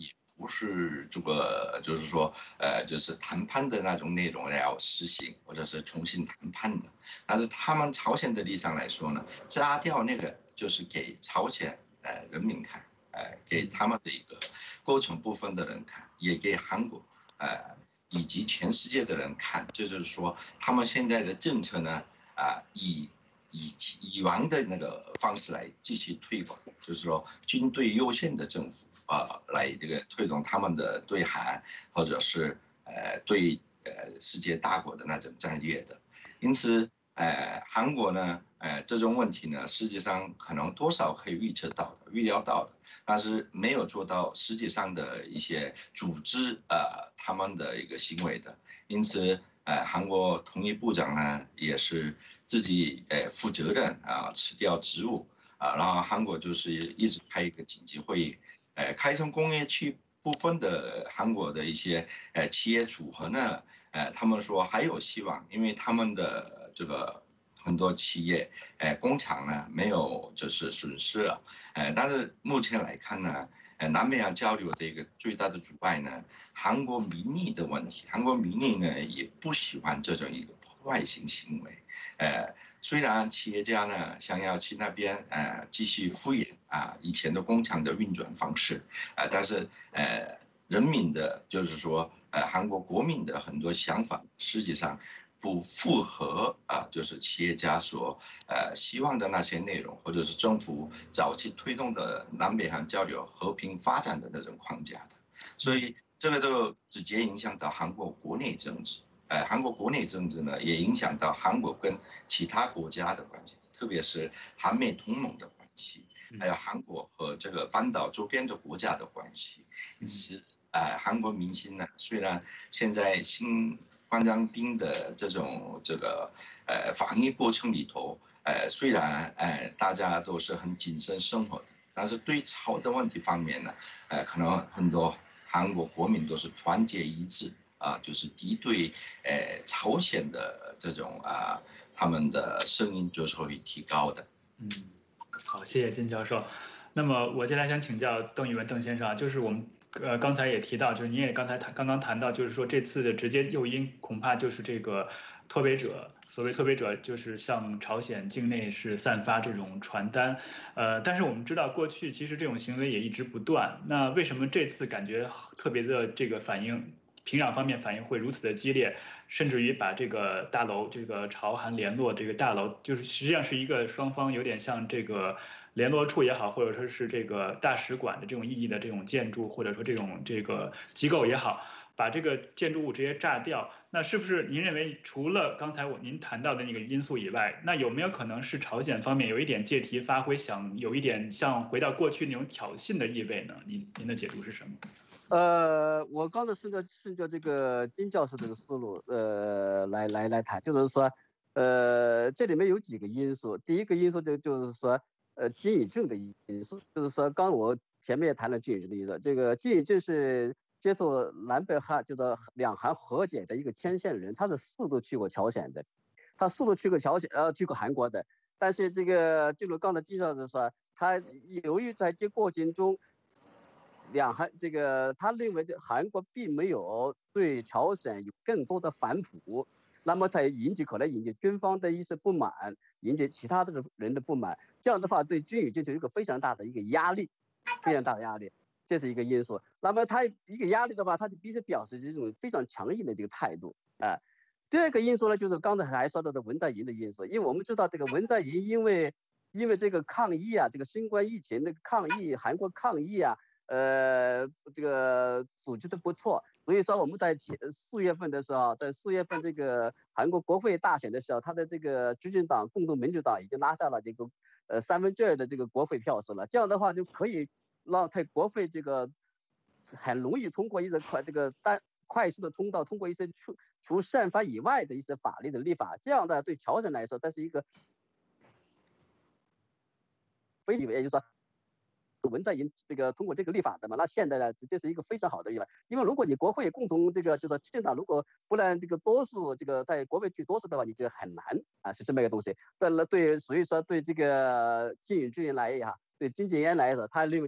[SPEAKER 3] 是这个就是说就是谈判的那种内容要实行或者是重新谈判的，但是他们朝鲜的立场来说呢，炸掉那个就是给朝鲜人民看，给他们的一个构成部分的人看，也给韩国以及全世界的人看，就是说他们现在的政策呢以往的那个方式来继续推广，就是说军队优先的政府来这个推动他们的对韩或者是对世界大国的那种战略的，因此韩国呢这种问题呢实际上可能多少可以预料到的，但是没有做到实际上的一些组织他们的一个行为的，因此韩国统一部长呢也是自己负责任辞掉职务然后韩国就是一直开一个紧急会议，开城工业区部分的韩国的一些企业组合呢，他们说还有希望，因为他们的这个很多企业工厂呢没有就是损失了，但是目前来看呢。南北洋交流的一个最大的阻碍呢，韩国民意的问题。韩国民意呢也不喜欢这种一个破坏性行为。虽然企业家呢想要去那边继续复原以前的工厂的运转方式，但是人民的就是说韩国国民的很多想法，实际上不符合就是企业家所希望的那些内容，或者是政府早期推动的南北韩交流和平发展的那种框架的，所以这个都直接影响到韩国国内政治。韩国国内政治呢，也影响到韩国跟其他国家的关系，特别是韩美同盟的关系，还有韩国和这个半岛周边的国家的关系。因此，韩国民心呢，虽然现在新冠状病的这个防疫过程里头，虽然大家都是很谨慎生活的，但是对朝的问题方面呢，可能很多韩国国民都是团结一致就是敌对朝鲜的这种他们的声音就是会提高的。
[SPEAKER 1] 好，谢谢金教授。那么我接下来想请教邓玉文邓先生就是我们刚才也提到，就是您也刚刚谈到，就是说这次的直接诱因恐怕就是这个脱北者，所谓脱北者就是向朝鲜境内是散发这种传单，但是我们知道过去其实这种行为也一直不断，那为什么这次感觉特别的这个反应？平壤方面反应会如此的激烈，甚至于把这个大楼，这个朝韩联络这个大楼，就是实际上是一个双方有点像这个联络处也好，或者说是这个大使馆的这种意义的这种建筑，或者说这个机构也好，把这个建筑物直接炸掉。那是不是您认为除了刚才您谈到的那个因素以外，那有没有可能是朝鲜方面有一点借题发挥，想有一点像回到过去那种挑衅的意味呢？您的解读是什么？
[SPEAKER 2] 我刚才顺着这个金教授这个思路，来谈，就是说，这里面有几个因素。第一个因素就是说，金宇正的因素，就是说，刚我前面也谈了金宇正的因素，这个金宇正是接受南北韩就是两韩和解的一个牵线人，他是4度去过朝鲜的，他4度去过去过韩国的，但是这个就如刚才金教授说，他由于在这过程中。两韩这个，他认为韩国并没有对朝鲜有更多的反哺，那么他可能引起军方的一些不满，引起其他的人的不满，这样的话对金宇正就有一个非常大的一个压力，非常大的压力，这是一个因素。那么他一个压力的话，他就必须表示这种非常强硬的这个态度第二个因素呢，就是刚才还说到的文在寅的因素，因为我们知道这个文在寅因为这个抗疫这个新冠疫情的抗疫，韩国抗疫这个组织的不错，所以说我们在4月份的时候，在4月份这个韩国国会大选的时候，他的这个执政党共同民主党已经拿下了这个2/3的这个国会票数了，这样的话就可以让在国会这个很容易通过一些快速的通道，通过一些除宪法以外的一些法律的立法，这样的对朝鲜来说，这是一个也就是说。文在寅这个通过这个立法的嘛，那现在呢，这是一个非常好的立法，因为如果你国会共同这个就是执政党如果不能这个多数这个在国会取多数的话，你就很难是这么一个东西。所以说对这个金宇正来对金正恩来说，他认为就是说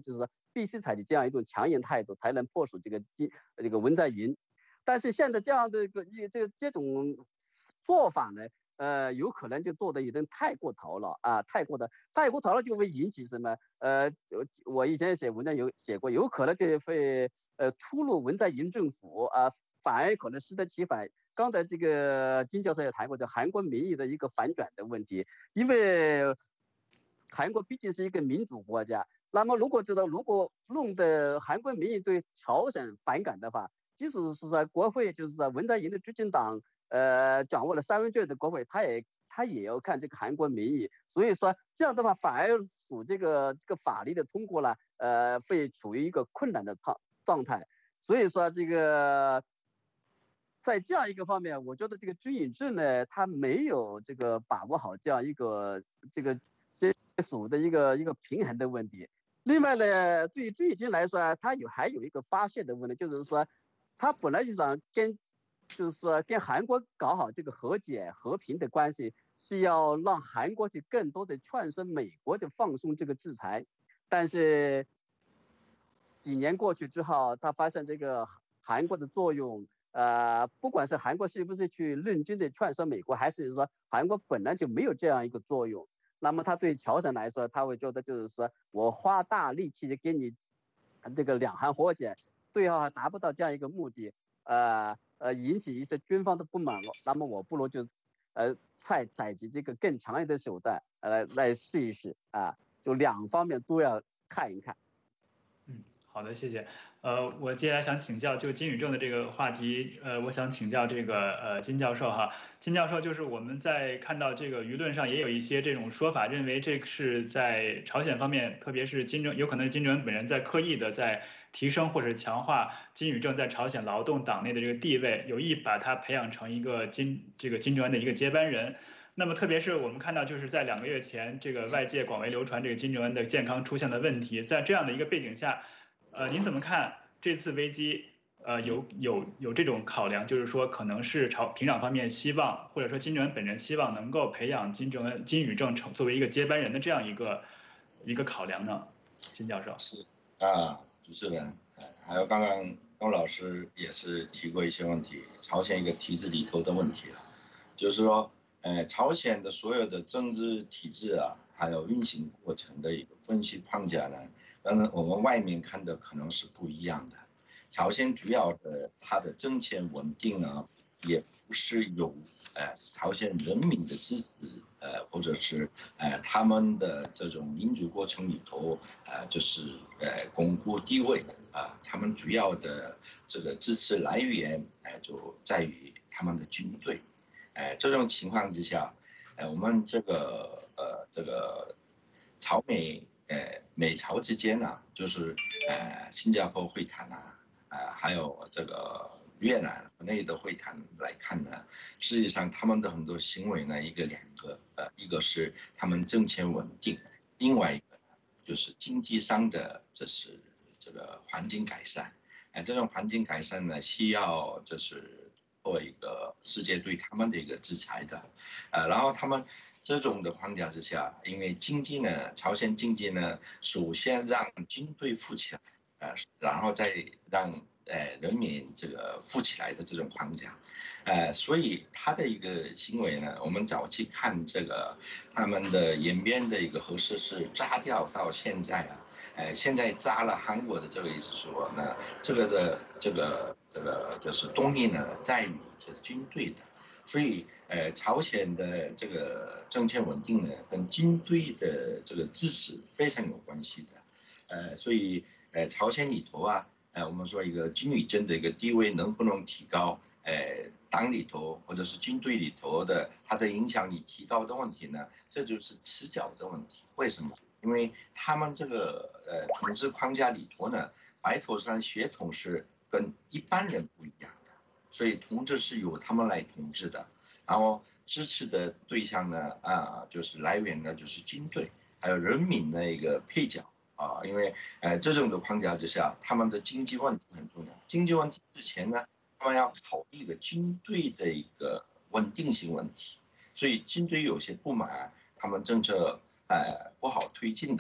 [SPEAKER 2] 必须采取这样一种强硬态度，才能部署这个文在寅。但是现在这样的这种做法呢，有可能就做的有点太过头了啊，太过头了就会引起什么？我以前写文章有写过，有可能就会突入文在寅政府啊，反而可能适得其反。刚才这个金教授也谈过，这韩国民意的一个反转的问题，因为韩国毕竟是一个民主国家，那么如果弄得韩国民意对朝鲜反感的话，即使是在国会，就是在文在寅的执政党掌握了2分之2的国会，他也要看这个韩国民意，所以说这样的话反而使这个法律的通过呢，会处于一个困难的状态，所以说这个。在这样一个方面，我觉得这个军引制呢，他没有这个把握好这样一个这属的一个平衡的问题。另外呢，对于军引制来说，它还有一个发泄的问题，就是说，他本来就想就是说跟韩国搞好这个和解和平的关系，是要让韩国去更多的劝说美国的放松这个制裁，但是几年过去之后，他发现这个韩国的作用。不管是韩国是不是去认真的劝说美国，还是说韩国本来就没有这样一个作用，那么他对朝鲜来说，他会觉得就是说我花大力气给你这个两韩和解，最后还达不到这样一个目的，引起一些军方的不满，那么我不如就采集这个更强硬的手段，来试一试啊，就两方面都要看一看。
[SPEAKER 1] 好的，谢谢。我接下来想请教就金宇正的这个话题，我想请教这个金教授哈。金教授，就是我们在看到这个舆论上也有一些这种说法，认为这是在朝鲜方面，特别是有可能是金正恩本人在刻意的在提升或者强化金宇正在朝鲜劳动党内的这个地位，有意把他培养成一个金正恩的一个接班人。那么特别是我们看到，就是在2个月前，这个外界广为流传这个金正恩的健康出现了问题，在这样的一个背景下。您怎么看这次危机？有这种考量，就是说可能是平壤方面希望，或者说金正恩本人希望能够培养金宇正作为一个接班人的这样一个考量呢？金教授
[SPEAKER 3] 是主持人，还有刚刚龚老师也是提过一些问题，朝鲜一个体制里头的问题就是说，朝鲜的所有的政治体制还有运行过程的一个分析框架呢。当然，我们外面看的可能是不一样的。朝鲜主要的它的政权稳定呢，也不是有朝鲜人民的支持，或者是他们的这种民主过程里头就是巩固地位他们主要的这个支持来源就在于他们的军队。这种情况之下，我们这个朝美朝之间就是新加坡会谈还有这个越南内的会谈来看呢，实际上他们的很多行为呢，两个一个是他们政权稳定，另外一个就是经济上的这个环境改善。这种环境改善呢，需要就是做一个世界对他们的一个制裁的，然后他们。这种的框架之下，因为经济呢，朝鲜经济呢，首先让军队富起来，然后再让人民这个富起来的这种框架，所以他的一个行为呢，我们早期看这个他们的演变的一个核设施炸掉到现在现在炸了韩国的这个意思说呢，这个就是动力呢在于这军队的。所以，朝鲜的这个政权稳定呢，跟军队的这个支持非常有关系的，所以，朝鲜里头我们说一个金宇正的一个地位能不能提高，党里头或者是军队里头的它的影响力提高的问题呢，这就是迟早的问题。为什么？因为他们这个统治框架里头呢，白头山血统是跟一般人不一样。所以统治是由他们来统治的，然后支持的对象呢就是来源呢就是军队，还有人民的一个配角因为这种的框架之下，他们的经济问题很重要。经济问题之前呢，他们要考虑一个军队的一个稳定性问题，所以军队有些不满，他们政策不好推进的，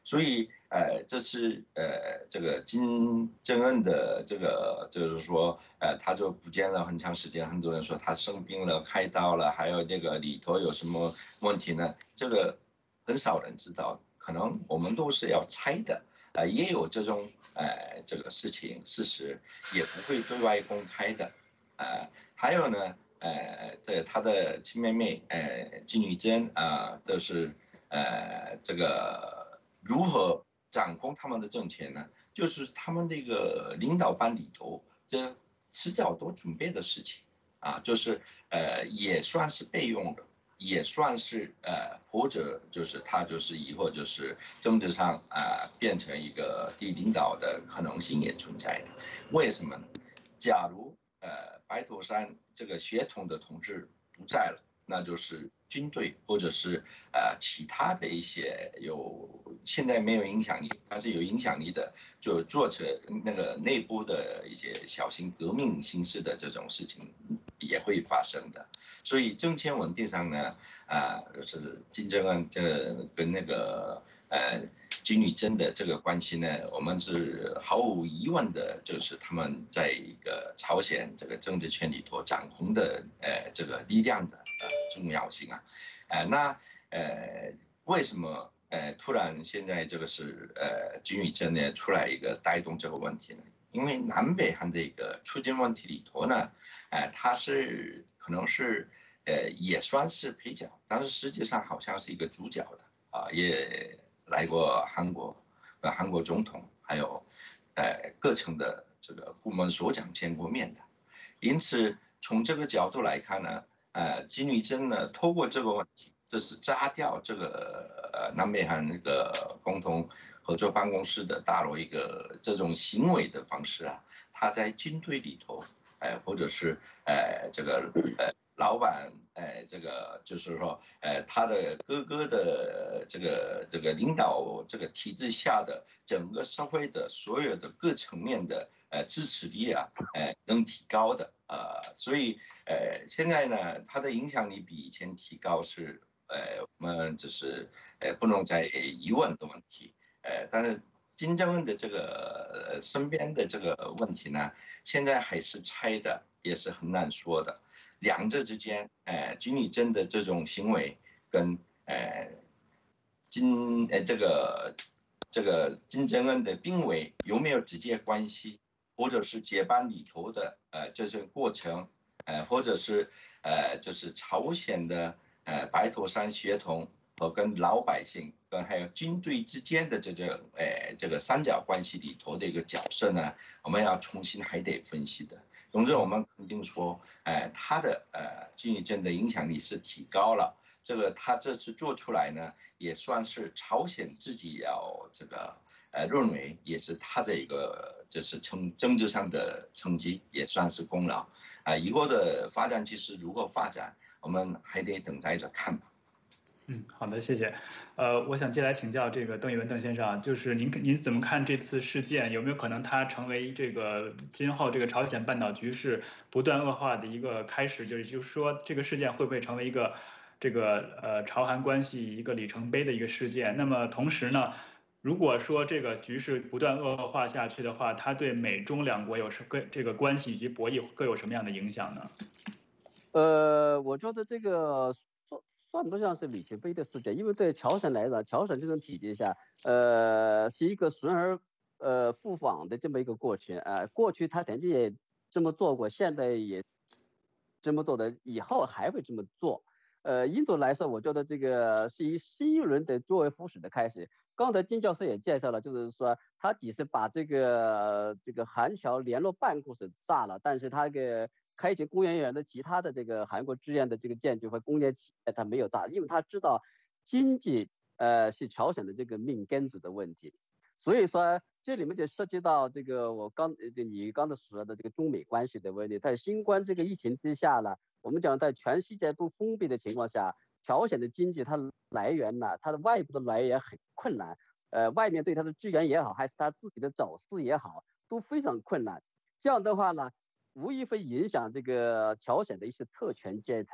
[SPEAKER 3] 所以这次这个金正恩的这个就是说他就不见了很长时间，很多人说他生病了、开刀了，还有那个里头有什么问题呢？这个很少人知道，可能我们都是要猜的。也有这种这个事情，事实也不会对外公开的。还有呢，这他的亲妹妹金宇珍都是这个如何掌控他们的政权呢？就是他们这个领导班里头，这迟早都准备的事情就是也算是备用的。也算是或者就是他就是以后就是政治上变成一个第一领导的可能性也存在的。为什么呢？假如白头山这个血统的统治不在了，那就是军队或者是其他的一些现在没有影响力，但是有影响力的，就做成那个内部的一些小型革命形式的这种事情也会发生的。所以政权稳定上呢，就是金正恩跟那个金宇珍的这个关系呢，我们是毫无疑问的，就是他们在一个朝鲜这个政治圈里头掌控的这个力量的重要性那为什么突然现在这个是金宇珍呢出来一个带动这个问题呢？因为南北韩的一个出境问题里头呢，它是可能是也算是配角，但是实际上好像是一个主角的也来过韩国，韩国总统，还有各层的这个部门首长见过面的，因此从这个角度来看呢，金宇珍呢透过这个问题，这是炸掉这个南北韩那个共同合作办公室的大楼一个这种行为的方式他在军队里头，或者是这个老板，这个就是说，他的哥哥的这个领导这个体制下的整个社会的所有的各层面的支持力能提高的所以现在呢，他的影响力比以前提高是我们就是不能再疑问的问题但是金正恩的这个身边的这个问题呢，现在还是猜的，也是很难说的。两者之间，金宇珍的这种行为跟这个金正恩的病危有没有直接关系，或者是接班里头的这些过程，或者是就是朝鲜的白头山血统和跟老百姓跟还有军队之间的这个三角关系里头的一个角色呢，我们要重新还得分析的。总之，我们肯定说，他的金宇镇的影响力是提高了。这个他这次做出来呢，也算是朝鲜自己要这个认为也是他的一个就是政治上的成绩，也算是功劳以后的发展其实如何发展，我们还得等待着看吧。
[SPEAKER 1] 好的，谢谢。我想接下来请教这个邓一文邓先生就是您怎么看这次事件？有没有可能它成为这个今后这个朝鲜半岛局势不断恶化的一个开始？就是说，这个事件会不会成为一个这个朝韩关系一个里程碑的一个事件？那么同时呢，如果说这个局势不断恶化下去的话，它对美中两国这个关系以及博弈各有什么样的影响呢？
[SPEAKER 2] 我觉得这个算不上是里程碑的事件，因为对朝鲜来讲，朝鲜这种体系下，是一个顺而复返的这么一个过程过去他曾经也这么做过，现在也这么做的，以后还会这么做。印度来说，我觉得这个是以新一轮的作为复始的开始。刚才金教授也介绍了，就是说他只是把这个韩朝联络办公室炸了，但是他开启公园园的其他的这个韩国志愿的这个建筑和工业企业他没有炸，因为他知道经济是朝鲜的这个命根子的问题，所以说这里面就涉及到这个你刚才说的这个中美关系的问题，在新冠这个疫情之下呢，我们讲在全世界都封闭的情况下，朝鲜的经济它来源呢，它的外部的来源很困难，外面对它的支援也好，还是它自己的走势也好，都非常困难。这样的话呢，无疑会影响这个朝鲜的一些特权阶层，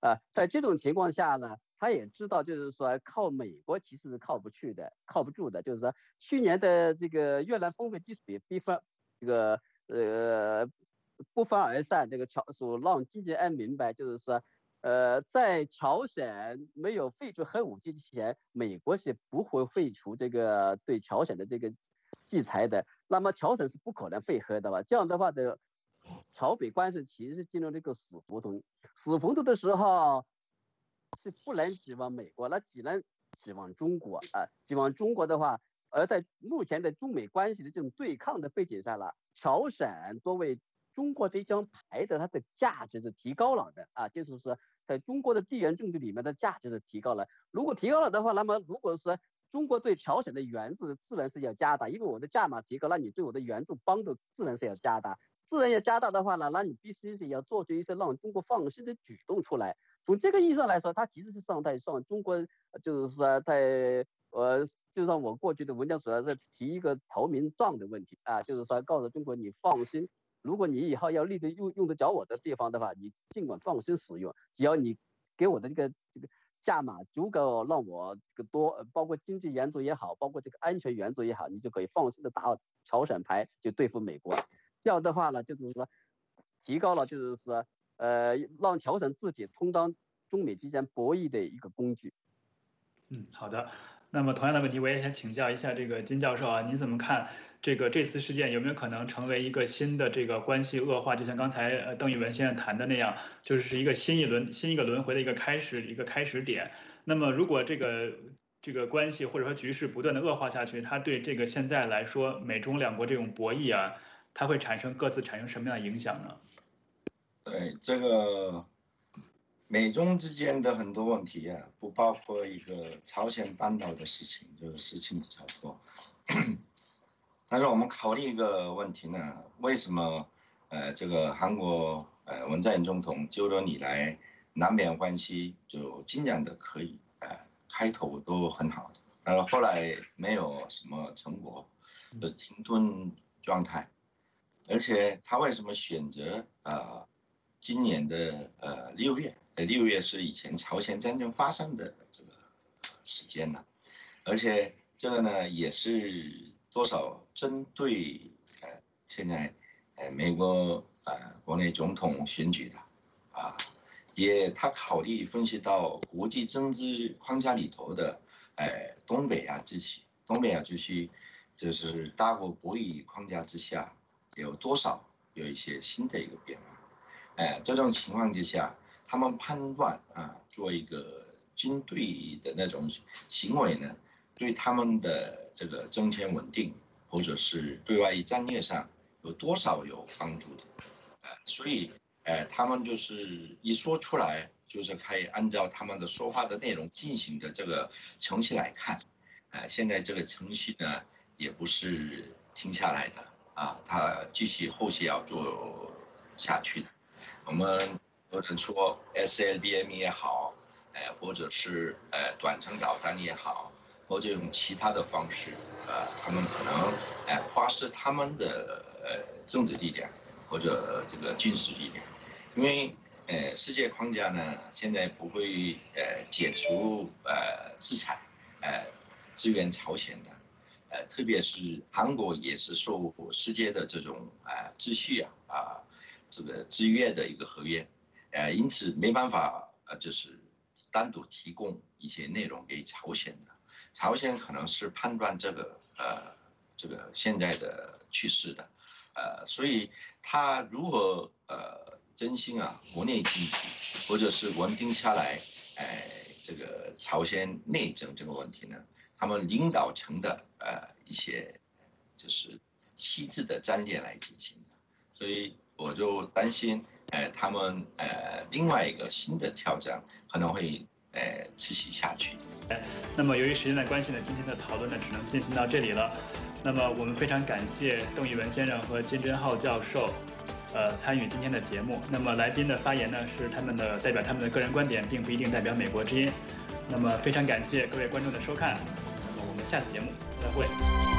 [SPEAKER 2] 在这种情况下呢，他也知道就是说靠美国其实是靠不住的，就是说去年的这个越南峰会基础也这个不欢而散，这个所让金正恩明白就是说。在朝鲜没有废除核武器之前，美国是不会废除这个对朝鲜的这个制裁的。那么朝鲜是不可能废核的吧？这样的话的，朝北关系其实是进入了一个死胡同。死胡同的时候是不能指望美国，那只能指望中国啊。指望中国的话，而在目前的中美关系的这种对抗的背景下了，朝鲜作为中国这张牌的它的价值是提高了的啊，就是说。在中国的地缘政治里面的价值是提高了。如果提高了的话，那么如果说中国对朝鲜的援助自然是要加大，因为我的价码提高，那你对我的援助帮助自然是要加大。自然要加大的话呢，那你必须是要做出一些让中国放心的举动出来。从这个意义上来说，它其实是上中国，就是说就像我过去的文章主要是提一个投名状的问题啊，就是说告诉中国你放心。如果你以后要立得用得着我的地方的话，你尽管放心使用，只要你给我的这个价码足够让我这个多，包括经济援助也好，包括这个安全援助也好，你就可以放心的打朝鲜牌，就对付美国。这样的话呢，就是说提高了，就是说让朝鲜自己充当中美之间博弈的一个工具。
[SPEAKER 1] 好的。那么同样的问题，我也想请教一下这个金教授啊，您怎么看这次事件有没有可能成为一个新的这个关系恶化？就像刚才邓玉文先生谈的那样，就是一个新一个轮回的一个开始点。那么如果这个关系或者说局势不断的恶化下去，它对这个现在来说美中两国这种博弈啊，它会各自产生什么样的影响呢？
[SPEAKER 3] 对这个。美中之间的很多问题啊，不包括一个朝鲜半岛的事情，就是事情比较多。但是我们考虑一个问题呢，为什么这个韩国文在寅总统就任以来，南北关系就尽量的可以开头都很好的，但是后来没有什么成果，就是停顿状态。而且他为什么选择今年的6月？6月是以前朝鲜战争发生的这个时间呢，而且这个呢也是多少针对现在美国国内总统选举的也他考虑分析到国际政治框架里头的东北亚地区就是大国博弈框架之下有多少有一些新的一个变化，这种情况之下。他们判断做一个军队的那种行为呢，对他们的这个政权稳定或者是对外战略上有多少有帮助的，所以他们就是一说出来，就是可以按照他们的说话的内容进行的这个程序来看，现在这个程序呢也不是停下来的他后续要做下去的，我们。有人说 SLBM 也好，或者是短程导弹也好，或者用其他的方式，他们可能夸示他们的政治力量或者这个军事力量，因为世界框架呢现在不会解除制裁支援朝鲜的，特别是韩国也是受世界的这种秩序这个制约的一个合约。因此没办法就是单独提供一些内容给朝鲜的，朝鲜可能是判断这个现在的趋势的，所以他如何振兴国内经济，或者是稳定下来，这个朝鲜内政这个问题呢，他们领导层的一些就是细致的战略来进行的，所以我就担心。他们另外一个新的挑战可能会持续下去。
[SPEAKER 1] 那么由于时间的关系呢，今天的讨论呢只能进行到这里了。那么我们非常感谢邓玉文先生和金贞浩教授参与今天的节目。那么来宾的发言呢是代表他们的个人观点，并不一定代表美国之音。那么非常感谢各位观众的收看。那么我们下次节目再会。